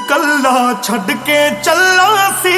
कल्ला छड़ के चला सी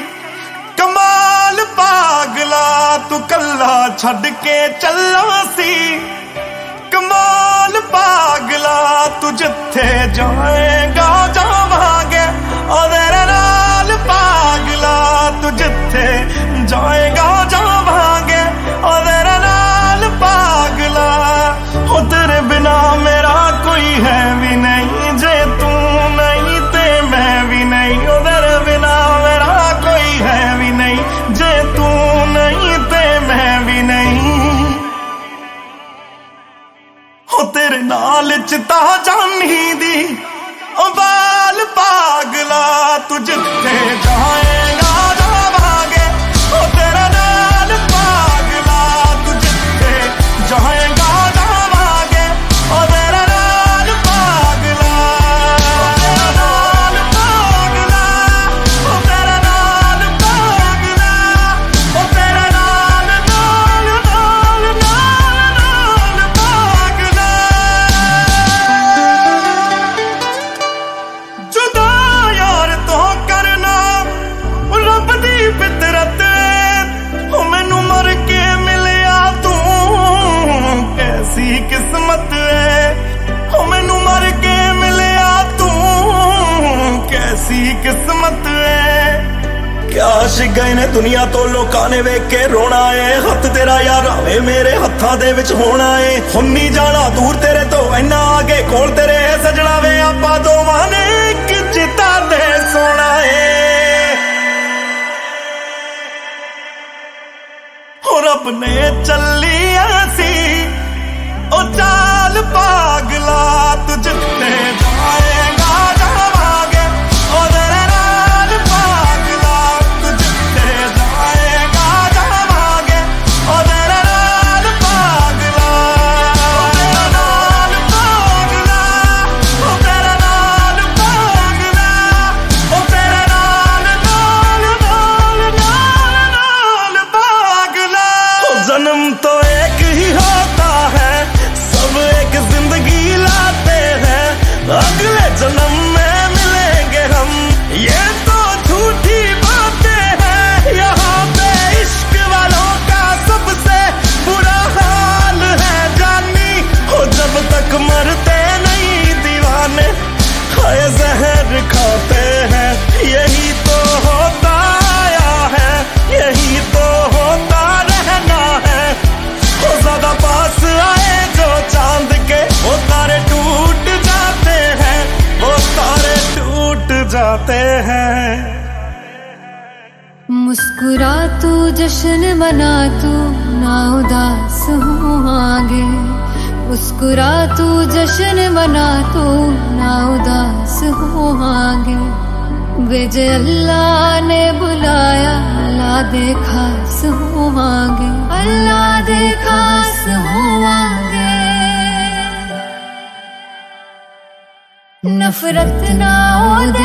कमाल पागला, तू कल्ला छड़ के चला सी कमाल पागला, तू जिथे जाएगा जावांगे और तेरे नाल पागला, तू जिथे जाएगा जावांगे और तेरे नाल पागला। हो तेरे बिना मेरा कोई है भी नहीं, जे तू नहीं ते मैं भी नहीं। हो तेरे बिना मेरा कोई है भी नहीं, जे तू नहीं ते मैं भी नहीं। हो तेरे नाल चिता जानी दी ओ बाल पागला, तू जिथे जाएगा जावांगे ओ तेरे नाल पागला, तू जिथे जाएगा जावांगे ओ तेरे नाल पागला, तेरे नाल पागला, ओ तेरे नाल पागला, ओ तेरे नाल नाल नाल नाल नाल पागला। जुदा यार तो करना रब दी फितरत, ओ मैनू मर के मिलिया तू कैसी किस्मत है, ओ मैनू मर के मिलिया तू कैसी किस्मत है। क्या आशिक गए ने दुनिया तो लोकां ने वेख के रोना है, हथ तेरा यार आवे मेरे हत्थां दे विच होना है। हुण नहीं जाना दूर तेरे तो इन्ना आगे कोल तेरे है सजना वे, आपां दोवां ने इक चिता ते सोना है। हो रब ने चली ऐसी ओ चाल पागला, तू जिथे जाएगा जावांगे ओ तेरे नाल पागला, तू जिथे जाएगा जावांगे ओ तेरे नाल पागला, तेरे नाल पागला, ओ तेरे नाल पागला, ओ तेरे नाल नाल नाल नाल नाल पागला। ओ जन्म तो एक ही होता है, सब एक जिंदगी लाते हैं, अगले जन्म में मिलेंगे हम, ये तो झूठी बातें हैं। यहाँ पे इश्क वालों का सबसे बुरा हाल है जानी, हो जब तक मरते नहीं दीवाने खाए जहर खाते हैं। यही तो होता आया है, यही तो होता रहना है। हो ज्यादा पास आए जो चांद के वो तारे टूट जाते हैं, वो तारे टूट जाते हैं। मुस्कुरा तू जश्न मना तू ना उदास हो आगे, मुस्कुरा तू जश्न मना तू ना उदास हो आगे। बेजे अल्लाह ने बुलाया अल्लाह दे खास हो आगे, अल्लाह दे खास हो आगे। नफरत ना हो